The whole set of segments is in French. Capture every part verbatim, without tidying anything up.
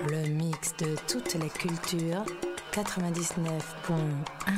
Le mix de toutes les cultures, quatre-vingt-dix-neuf point un.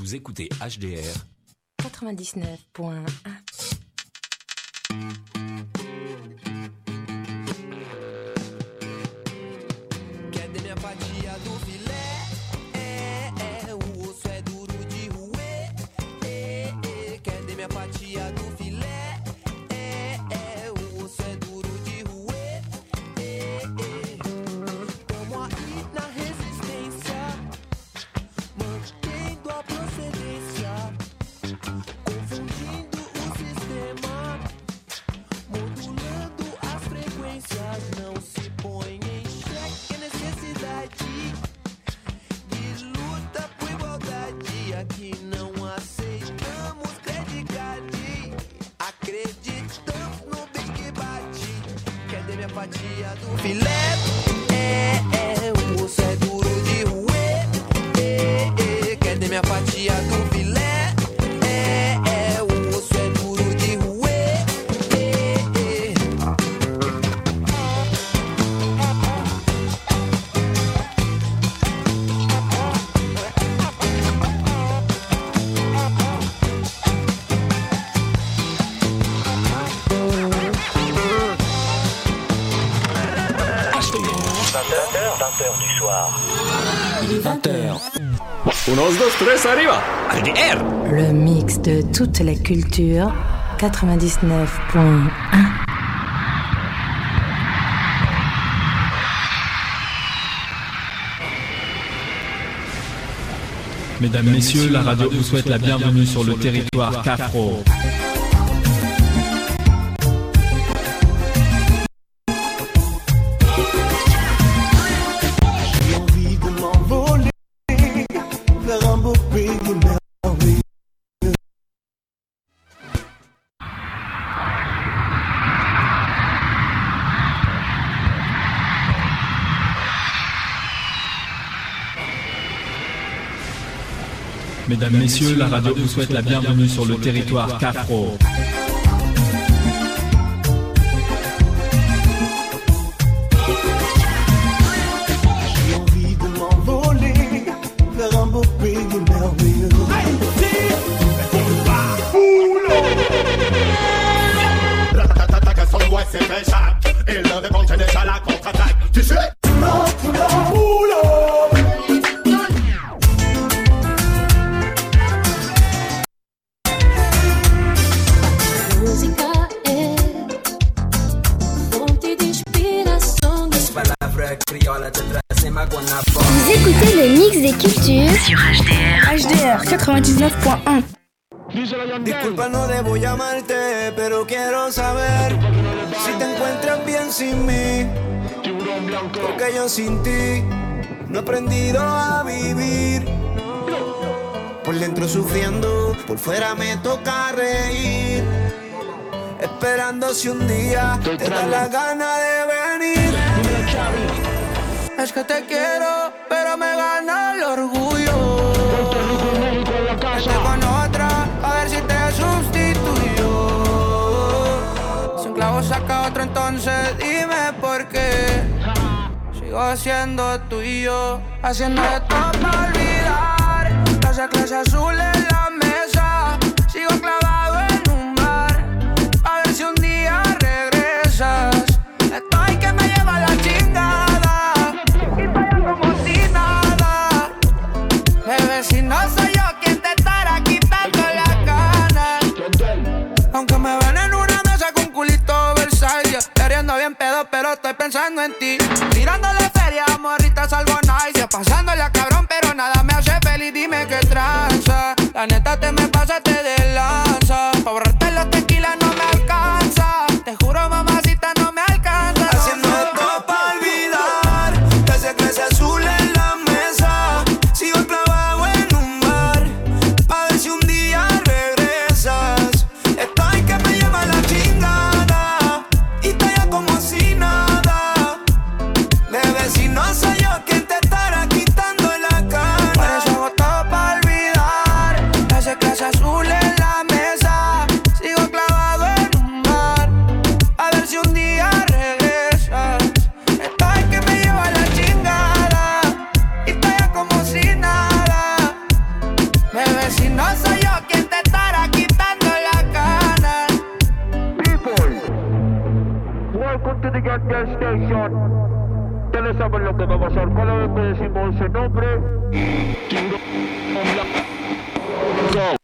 Vous écoutez H D R quatre-vingt-dix-neuf point un. Unos, dos, tres, arriba! H D R! Le mix de toutes les cultures, quatre-vingt-dix-neuf point un. Mesdames, Messieurs, la radio vous souhaite la bienvenue sur le territoire Cafro. Mesdames, Messieurs, la radio vous souhaite la bienvenue sur le territoire Cafro. J'ai envie de m'envoler vers un beau pays merveilleux. Son voix c'est très chaque et le répond j'ai déjà la contre-attaque. Tu sais? Vous écoutez le mix des cultures sur H D R. H D R quatre-vingt-dix-neuf point un. Disculpa, no debo llamarte, pero quiero saber si te encuentras bien sin mí. Porque yo sin ti no he aprendido a vivir. Por dentro sufriendo, por fuera me toca reír. Esperando si un día te da la gana de venir. Es que te quiero, pero me gana el orgullo. Vete con otra, a ver si te sustituyo. Si un clavo saca otro, entonces dime por qué. Sigo siendo tuyo, haciendo de todo para olvidar. Las clases azules en la mesa, sigo clavado en un bar. A ver si un día regresas. Estoy que me lleva la chingada. Si no soy yo quien te estará quitando las ganas. Aunque me ven en una mesa con culito Versailles, queriendo bien pedo, pero estoy pensando en ti. Tirándole feria, morrita, salvo nice. Pasándole a cabrón, pero nada me hace feliz. Dime qué tranza. La neta te me pasaste de lanza. Pa' borrarte los tequilas no me alcanza. Te juro, mamacita, no me alcanza. Haciendo esto pa' olvidar. Te hace clase azul en la mesa. Sigo clavado. No soy yo quien te estará quitando el Welcome to the Gas Gas Station. Ya le saben lo que va a pasar. Cada vez que decimos ese nombre, go.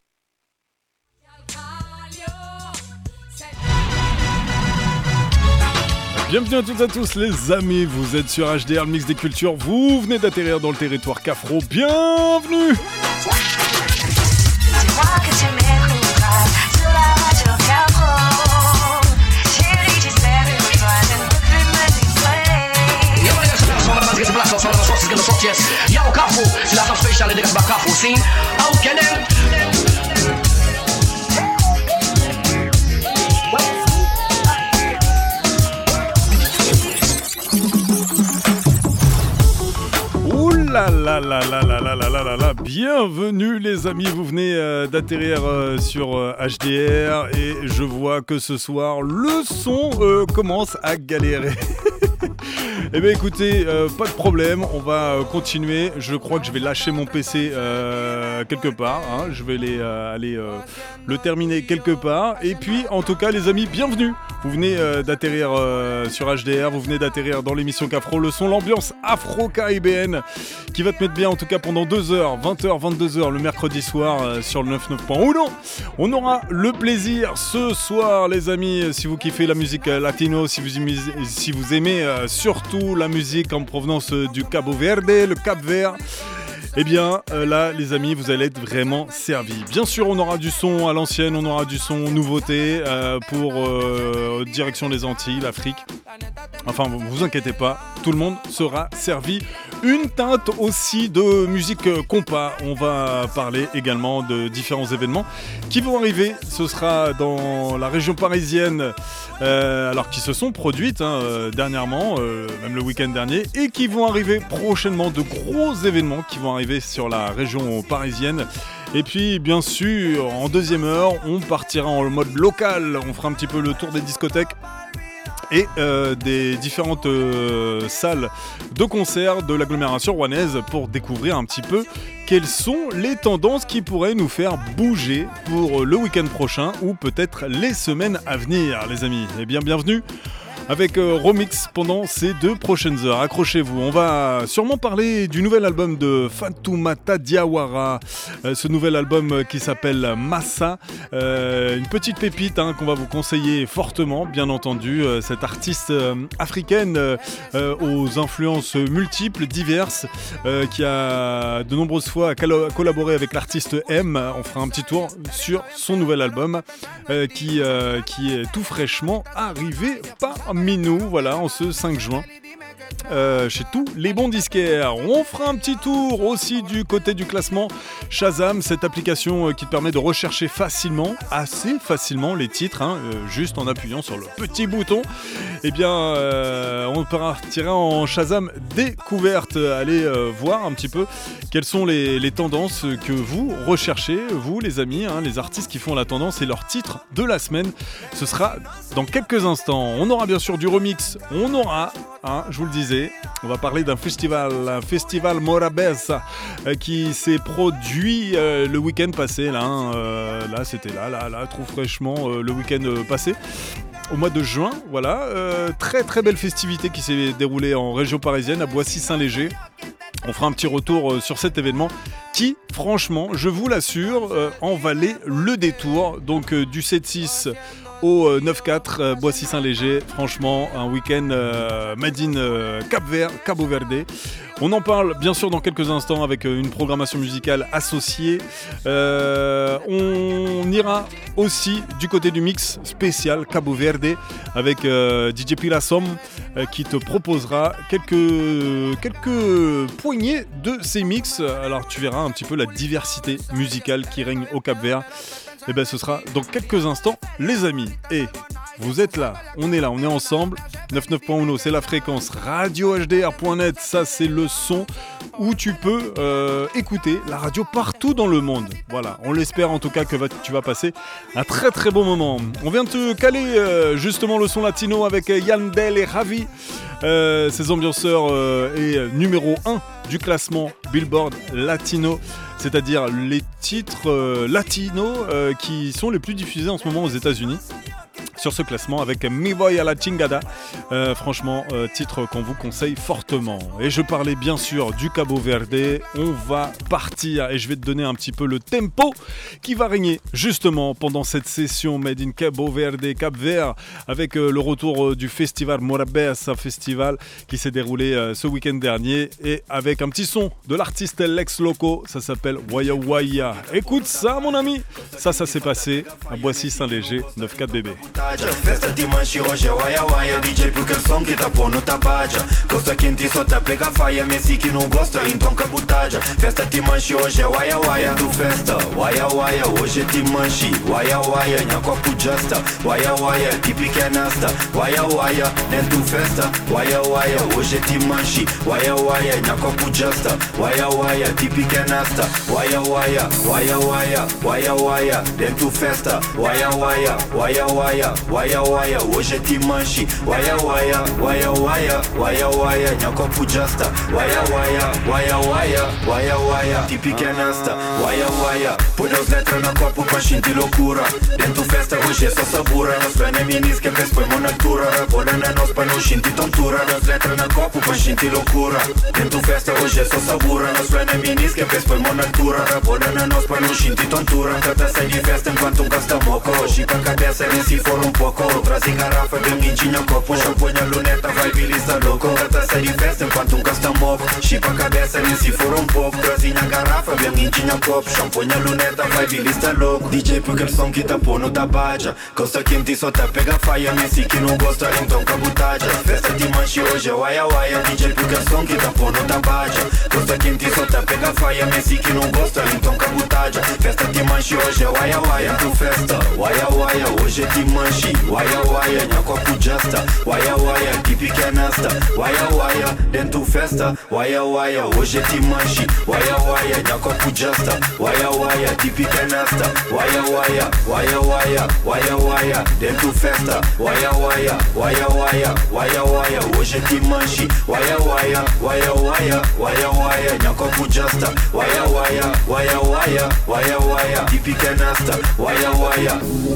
Bienvenue à toutes et à tous les amis, vous êtes sur H D R, le mix des cultures, vous venez d'atterrir dans le territoire Cafro, bienvenue. La la la la la la la la la la, bienvenue les amis, vous venez euh, d'atterrir euh, sur euh, H D R et je vois que ce soir le son euh, commence à galérer. Eh bien écoutez, euh, pas de problème, on va euh, continuer. Je crois que je vais lâcher mon P C euh, quelque part, hein. Je vais les, euh, aller euh, le terminer quelque part. Et puis en tout cas les amis, bienvenue. Vous venez euh, d'atterrir euh, sur H D R, vous venez d'atterrir dans l'émission Cafro, le son, l'ambiance afro-caribéenne qui va te mettre bien en tout cas pendant deux heures, vingt heures, vingt-deux heures le mercredi soir euh, sur le quatre-vingt-neuf point un. On aura le plaisir ce soir les amis, si vous kiffez la musique euh, latino, si vous aimez, si vous aimez euh, surtout la musique en provenance du Cabo Verde, le Cap-Vert, eh bien euh, là les amis vous allez être vraiment servis. Bien sûr on aura du son à l'ancienne, on aura du son nouveauté euh, pour euh, direction les Antilles, l'Afrique. Enfin vous vous inquiétez pas, tout le monde sera servi. Une teinte aussi de musique compas. On va parler également de différents événements qui vont arriver. Ce sera dans la région parisienne, euh, alors qui se sont produites hein, euh, dernièrement, euh, même le week-end dernier, et qui vont arriver prochainement. De gros événements qui vont arriver sur la région parisienne. Et puis bien sûr, en deuxième heure, on partira en mode local. On fera un petit peu le tour des discothèques et euh, des différentes euh, salles de concert de l'agglomération rouennaise pour découvrir un petit peu quelles sont les tendances qui pourraient nous faire bouger pour le week-end prochain ou peut-être les semaines à venir, les amis. Eh bien, bienvenue avec euh, Romix pendant ces deux prochaines heures. Accrochez-vous, on va sûrement parler du nouvel album de Fatoumata Diawara, euh, ce nouvel album qui s'appelle Massa, euh, une petite pépite hein, qu'on va vous conseiller fortement, bien entendu, euh, cette artiste euh, africaine euh, euh, aux influences multiples, diverses, euh, qui a de nombreuses fois calo- collaboré avec l'artiste M. On fera un petit tour sur son nouvel album euh, qui, euh, qui est tout fraîchement arrivé par Minou, voilà, en ce cinq juin. Euh, chez tous les bons disquaires. On fera un petit tour aussi du côté du classement Shazam, cette application euh, qui te permet de rechercher facilement, assez facilement les titres, hein, euh, juste en appuyant sur le petit bouton. Eh bien, euh, on partira en Shazam découverte. Allez euh, voir un petit peu quelles sont les, les tendances que vous recherchez, vous les amis, hein, les artistes qui font la tendance et leurs titres de la semaine. Ce sera dans quelques instants. On aura bien sûr du remix, on aura, hein, je vous le disais, on va parler d'un festival, un festival Morabeza euh, qui s'est produit euh, le week-end passé. Là, hein, euh, là c'était là, là, là, trop fraîchement euh, le week-end euh, passé. Au mois de juin, voilà, euh, très très belle festivité qui s'est déroulée en région parisienne, à Boissy-Saint-Léger. On fera un petit retour euh, sur cet événement qui, franchement, je vous l'assure, euh, en valait le détour. Donc euh, du sept six au euh, neuf quatre, euh, Boissy-Saint-Léger, franchement, un week-end euh, made in euh, Cap-Vert, Cabo Verde. On en parle bien sûr dans quelques instants avec une programmation musicale associée. Euh, on ira aussi du côté du mix spécial Cabo Verde avec euh, D J Pilasom euh, qui te proposera quelques, quelques poignées de ces mix. Alors tu verras un petit peu la diversité musicale qui règne au Cap-Vert. Et bien ce sera dans quelques instants les amis. Et vous êtes là, on est là, on est ensemble. quatre-vingt-neuf point un, c'est la fréquence. radio h d r point net, ça c'est le son où tu peux euh, écouter la radio partout dans le monde. Voilà, on l'espère en tout cas que va, tu vas passer un très très bon moment. On vient de te caler euh, justement le son latino avec Yandel et Javi. Euh, ces ambianceurs euh, est numéro un du classement Billboard Latino, c'est-à-dire les titres euh, latinos euh, qui sont les plus diffusés en ce moment aux États-Unis. Sur ce classement avec Mi Voy a la Chingada Euh, franchement, euh, titre qu'on vous conseille fortement. Et je parlais bien sûr du Cabo Verde. On va partir et je vais te donner un petit peu le tempo qui va régner justement pendant cette session Made in Cabo Verde, Cap Vert, avec euh, le retour euh, du festival Morabeza Festival qui s'est déroulé euh, ce week-end dernier et avec un petit son de l'artiste Lex Loco, ça s'appelle Waya Waya. Écoute ça mon ami, ça ça s'est passé à Boissy-Saint-Léger, neuf quatre bébé. Festa de manche hoje é Waya Waya, D J porque o som que tá pondo tá baja. Gosta quente só tá pega faia, Messi que não gosta então cabutaja. Festa de manche hoje é Waya Waya, do festa Waya Waya, hoje de manche Waya Waya, nha copo justa Waya Waya, típica nasta Waya Waya, dentro festa Waya Waya, hoje de manche Waya Waya, nha copo justa Waya Waya, típica nasta Waya Waya, Waya Waya, Waya Waya, dentro festa Waya Waya, Waya Waya, Waya Waya, hoje de manche Waya Waya, Waya Waya, Waya Waya, nha copo justa Waya Waya, Waya Waya, Waya Waya, típica nasta Waya Waya, põe as letras na copo pra sentir loucura. Dentro festa hoje é só sabura. Nós plane minis que vez põe monatura. Raboda na nós pra não sentir tontura. As letras na copo pra sentir loucura. Dentro festa hoje é só sabura. Nós plane minis que vez põe monatura. Raboda na nós pra não sentir tontura. Cata sai de festa enquanto gasta moco. Chica a cabeça nem se for um pouco. Trazem garrafa bem quentinha copo. Champanhe a luneta vai vilista louco. Cata sai de festa enquanto gasta moco. Chica a cabeça nem se for um pouco. Trazem a garrafa bem quentinha copo. Champanhe a luneta vai vilista louco. D J porque o som que tá pondo tá baja. Gosta quente só tá pega faia. Messi que não gosta então cabutaja. Festa de manche hoje é Waya Waya. D J porque o som que tá pondo tá baja. Gosta quente só tá pega faia. Messi que não gosta então cabutaja. Festa de manche hoje é Waya Waya. Do festa Waya Waya, hoje é de manche Waya Waya, nha copo justa Waya Waya, típica nasta Waya Waya, dentro festa Waya Waya, hoje é de manche Waya Waya, nha copo justa Waya Waya, típica nasta Waya Waya, Waya Waya, Waya Waya, dentro festa Waya Waya, Waya Waya, Waya Waya, hoje é de manche Waya Waya, Waya Waya, Waya Waya, nha copo justa Waya Waya, Waya Waya, Waya Waya, típica nasta Waya Waya.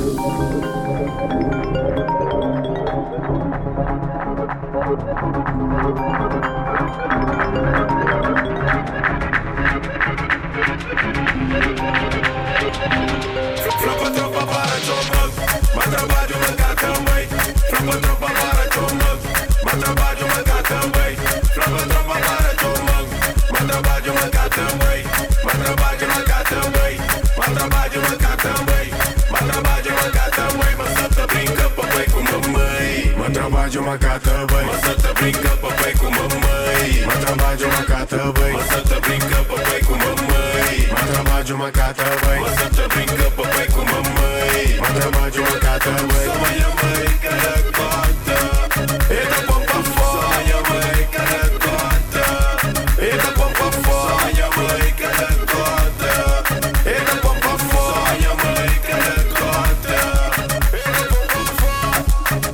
Flapa tropa para tomar, mas trabalho manca também. Flapa tropa para tomar, mas trabalho manca também. Flapa tropa para tomar, mas trabalho manca também. Mas trabalho manca também, mas trabalho manca também. Mas trabalho manca também, mas só tá brinca papai com mamãe. Mas trabalho manca também, mas só tá brinca papai com mamãe. Mas trabalho manca também, mas só tá brinca papai com mamãe. Mas trabalho manca também, mas só tá brinca papai com mamãe. Mas trabalho manca também. Só minha mãe cara cota, eita pompa fora. Só minha mãe cara cota, eita pompa fora. Só minha mãe cara cota, eita pompa fora. Só minha mãe cara cota, eita pompa fora.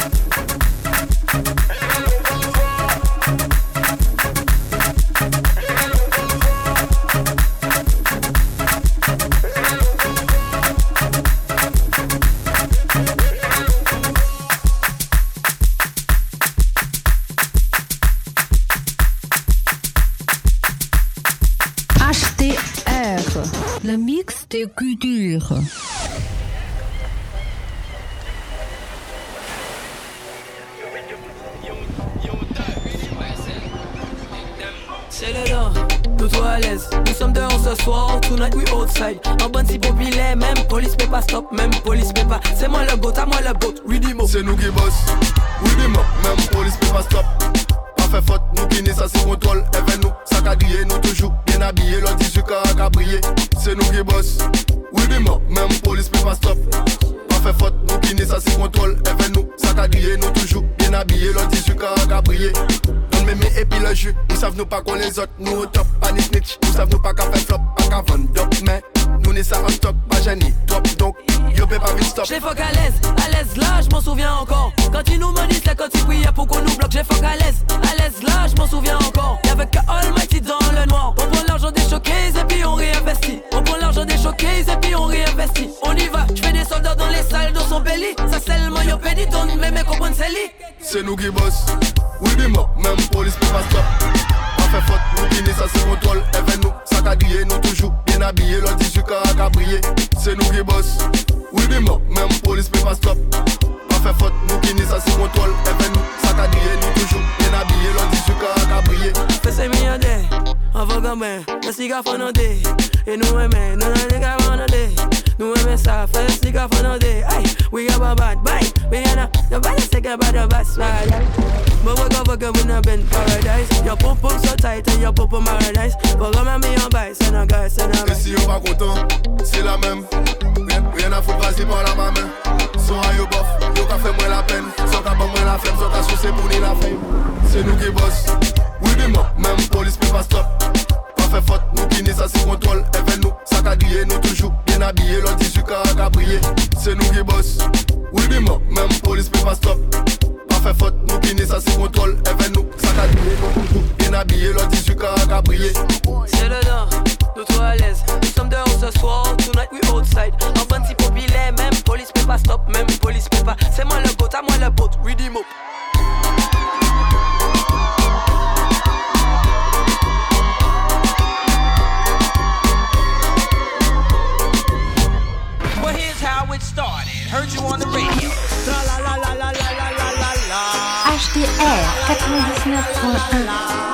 H T R, le mix des cultures. C'est dedans, nous toi à l'aise. Nous sommes dehors ce soir, tonight we outside. En bande si populaire, même police peut pas stop, même police peut pas. C'est moi le goat, à moi le boat, Ridimo. C'est nous qui boss, Ridimo, même police peut pas stop. Pas fait faute, nous qui n'est ça c'est contrôle. Even nous, ça qu'a grillé, nous toujours bien habillés. L'on dix-huit carats qu'a brillé. C'est nous qui boss, Ridimo, même police peut pas stop. Pas fait faute, nous qui n'est ça c'est contrôle. Even nous, ça qu'a grillé, nous toujours bien habillés. L'on dix-huit carats qu'a brillé. Mémé et puis le jus, nous savons nous pas qu'on les autres, nous au top, pas ni snitch, nous savons nous pas qu'à faire flop, pas qu'à vendre dope, mais nous n'est ça en stock, pas gêné, top, donc, yo peut pas vite stop. J'l'ai fuck à l'aise, à l'aise là, j'm'en souviens encore. Quand ils nous maudissent, c'est quand ils prient pour qu'on nous bloque. J'l'ai fuck à l'aise, à l'aise là, j'm'en souviens encore. Y'avait que Almighty dans le noir. On prend l'argent des showcases et puis on réinvestit. On prend l'argent des showcases et puis on réinvestit. On y va, j'fais des soldats dans les salles de son belly. Ça seulement yo pédit, on mémé comprendre c'est lit. c'est nous qui boss. Oui, dis-moi, même police peut pas stop. On fait faute, nous qui ça c'est contrôle. Even nous, ça qu'a grillé, nous toujours bien habillés. L'on dix-huit carats qu'a brillé, c'est nous qui boss. Oui, dis-moi, même police peut pas stop. On fait faute, nous qui ça c'est contrôle. Even nous, ça qu'a grillé, nous toujours bien habillés. L'on dix-huit carats qu'a brillé. Fais ces millions de, on va gommer, le cigare fondé. Et nous aimons, nous n'avons qu'à fondé. Nous aimons ça, fais le cigare fondé. Hey, we have a bad bite, we ain't a, nobody say about the best ride. But we go for good, we not been paradise. Your pump pump so tight and your pump pump paradise. But remember me on bike, c'est un gars, c'est un gars. Et si on pas content, c'est la même. Rien, rien à foutre, vas-y par la main. Son a yo bof, yo qu'a fait moins la peine. Son qu'a pas moins la flemme, son qu'a soucié pour ni la fame. C'est nous qui boss. Oui, dis-moi, même police peut pas stop. Pas fait faute, nous qui ça c'est contrôle. Even nous, ça qu'a grillé, nous toujours bien habillés. L'on dix-huit carats qu'a brillé. C'est nous qui boss. Oui, dis-moi, même police peut pas stop. Fait faute, nous qui ça c'est contrôle. Even nous, ça qu'a grillé, nous toujours bien habillés. L'on dix-huit carats qu'a brillé. C'est dedans, nous trop à l'aise. Nous sommes dehors ce soir, tonight we outside. En bande si populaire, même police peut pas stop, même police peut pas. C'est moi le goat, à moi le boat, redeem up. Well, here's how it started. Heard you on the radio. La la la la la la la la la la. H D R quatre-vingt-dix-neuf point un.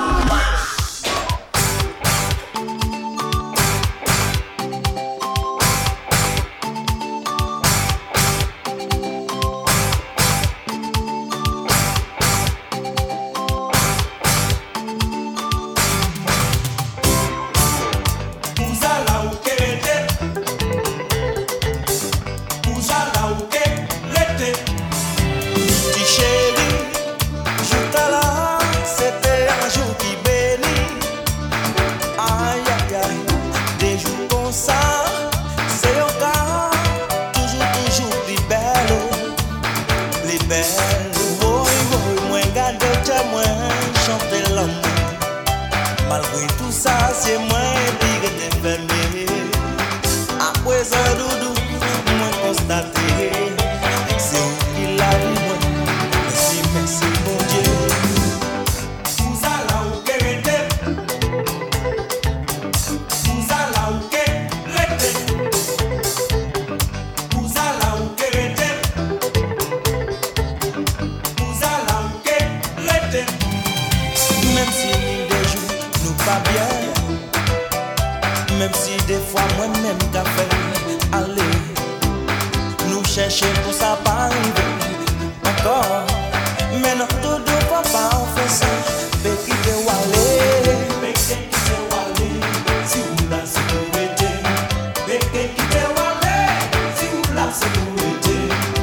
Malgré tout ça, c'est moi qui t'ai fermé. Après ça, doudou, moi constaté. C'est où qu'il a vu moi. Merci, merci, mon Dieu. Vous allez où qu'elle était. Vous allez où qu'elle était. Vous allez où qu'elle était. Vous allez où qu'elle était. Même si pas bien, même si des fois moi-même qu'a fait aller, nous chercher pour ça pas arriver encore, mais non dodo papa on fait ça, béki de walé, béki de walé, si vous la sécurité, béki de walé, si vous la sécurité,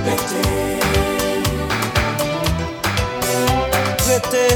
béki, béki.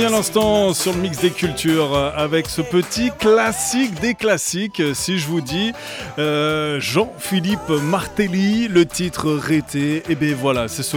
à l'instant sur le mix des cultures avec ce petit classique des classiques. Si je vous dis euh, Jean-Philippe Martelly, le titre Rété, et bien voilà, c'est ce